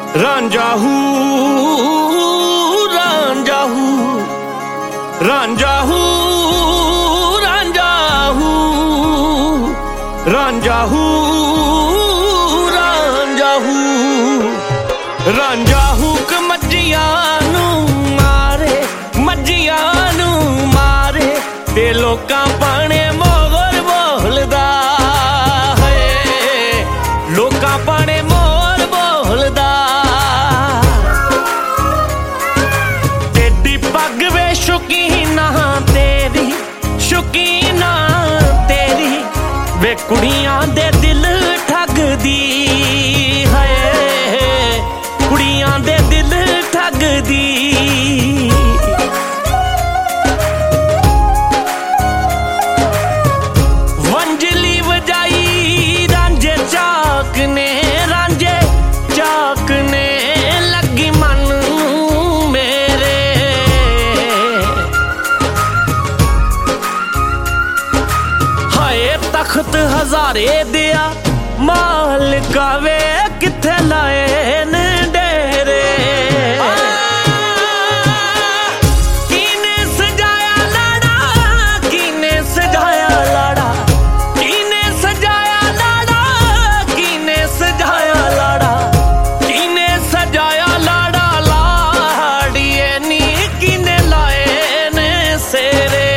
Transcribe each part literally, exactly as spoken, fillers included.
ਰਾਂਝਾ ਹੂ ਰਾਂਝਾ ਹੂ ਰਾਂਝਾ ਹੂ ਰਾਂਝਾ ਹੂ ਰਾਂਝਾ ਹੂ ਰਾਂਝਾ ਹੂ ਰਾਂਝਾ ਹੂ ਕ ਮੱਝੀਆਂ ਨੂੰ ਮਾਰੇ ਮੱਝੀਆਂ ਨੂੰ ਮਾਰੇ ਤੇ ਲੋਕਾਂ ਪਾਣੇ ਮੋਰ ਬੋਲਦਾ ਹੈ ਲੋਕਾਂ ਪਾਣੇ ਮੋਰ ਬੋਲਦਾ ਤੇਰੀ ਪੱਗ ਵੇ ਸ਼ੌਕੀਨਾ ਤੇਰੀ ਸ਼ੌਕੀਨਾ ਤੇਰੀ ਵੇ ਕੁੜੀਆਂ ਦੇ ਦਿਲ ਠੱਗਦੀ ਹੈ ਕੁੜੀਆਂ ਦੇ ਦਿਲ ਠੱਗਦੀ ਵੰਜਲੀ ਵਜਾਈ ਰਾਂਝੇ ਚਾਕ ਨੇ ਰਾਂਝੇ ਚਾਕ ਨੇ ਲੱਗੀ ਮਨ ਮੇਰੇ ਹਾਏ ਤਖਤ ਹਜ਼ਾਰੇ ਦਿਆ ਮਾਲਕਾ ਵੇ ਕਿੱਥੇ ਲਾਏ ਨੇ ਡੇਰੇ ਕਿਨੇ ਸਜਾਇਆ ਲਾੜਾ ਕਿਨੇ ਸਜਾਇਆ ਲਾੜਾ ਕਿਨੇ ਸਜਾਇਆ ਲਾੜਾ ਕਿਨੇ ਸਜਾਇਆ ਲਾੜਾ ਕਿਨੇ ਸਜਾਇਆ ਲਾੜਾ ਲਾੜੀਏ ਨੀ ਕਿਨੇ ਲਾਏ ਨੇ ਸੇਰੇ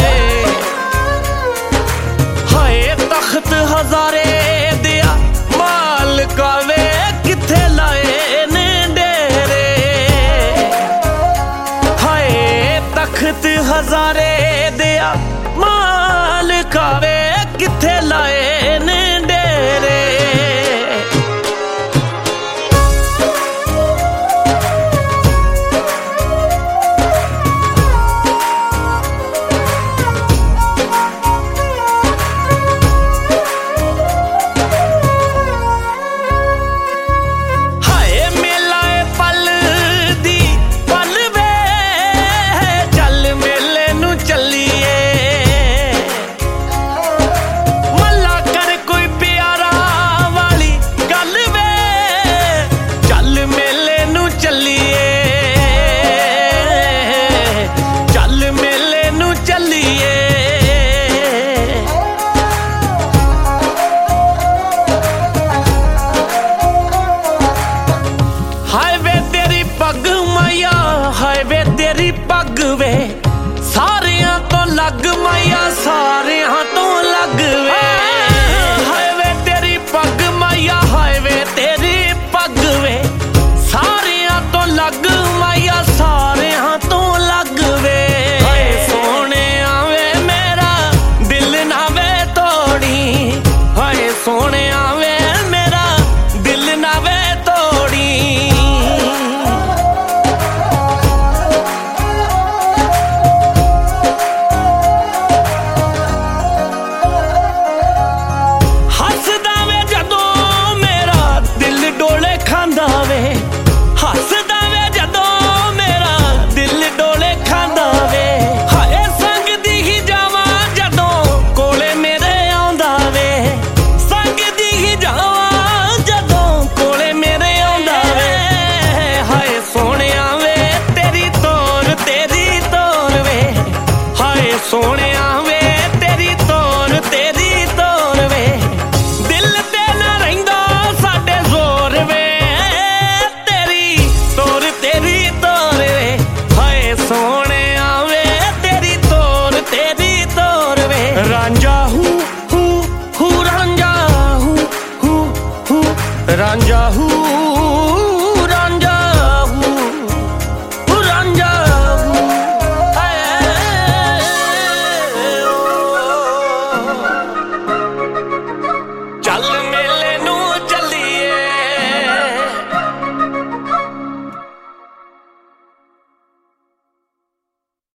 ਹਾਏ ਤਖਤ ਹਜ਼ਾਰੇ ਦਿਆ ਮਾਲਕਾ ਵੇ ਕਿੱਥੇ ਲਾਏ ਨੇ ਡੇਰੇ ਹਾਏ ਤਖਤ ਹਜ਼ਾਰੇ ਦਿਆ ਮਾਲਕਾ ਵੇ ਕਿੱਥੇ ਲਾਏ ਨੇ ਡੇਰੇ ਪੱਗ ਮਾਇਆ ਹਾਏ ਵੇ ਤੇਰੀ ਪੱਗ ਵੇ ਸਾਰਿਆਂ ਤੋਂ ਲੱਗ ਮਾਇਆ ਸਾਰਿਆਂ